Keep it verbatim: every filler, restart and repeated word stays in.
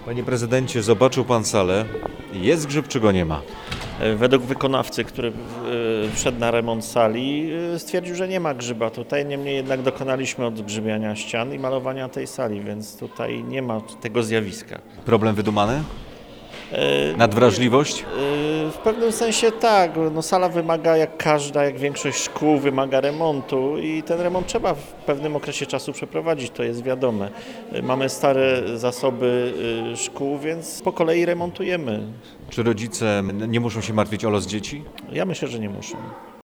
Panie prezydencie, zobaczył pan salę. Jest grzyb, czy go nie ma? Według wykonawcy, który y, wszedł na remont sali, y, stwierdził, że nie ma grzyba tutaj. Niemniej jednak dokonaliśmy odgrzybiania ścian i malowania tej sali, więc tutaj nie ma tego zjawiska. Problem wydumany? Y, Nadwrażliwość? y, W pewnym sensie tak. No, sala wymaga, jak każda, jak większość szkół, wymaga remontu i ten remont trzeba w pewnym okresie czasu przeprowadzić, to jest wiadome. Y, Mamy stare zasoby y, szkół, więc po kolei remontujemy. Czy rodzice nie muszą się martwić o los dzieci? Ja myślę, że nie muszą.